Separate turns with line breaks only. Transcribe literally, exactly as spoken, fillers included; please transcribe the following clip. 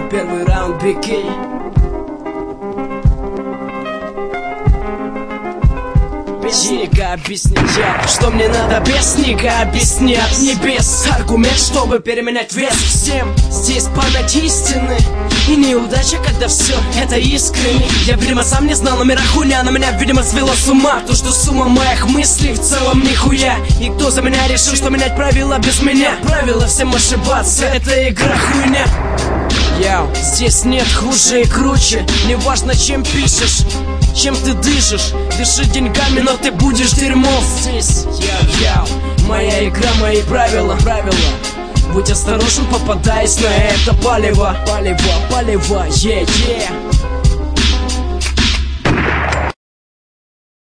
Первый раунд, беги. Песника объяснят, что мне надо. Песника объяснят небес. Аргумент, чтобы переменять вес. Всем здесь память истины и неудача, когда все это искренне. Я, видимо, сам не знал номера хуйня, но меня, видимо, свело с ума то, что сумма моих мыслей в целом нихуя. И кто за меня решил, что менять правила без меня? Правила всем ошибаться, это игра хуйня. Яу, здесь нет хуже и круче. Неважно, чем пишешь, чем ты дышишь. Дыши деньгами, но ты будешь дерьмом. Здесь, яу, яу, моя игра, мои правила, правила. Будь осторожен, попадаясь на это палево. Палево, палево, е-е yeah, yeah.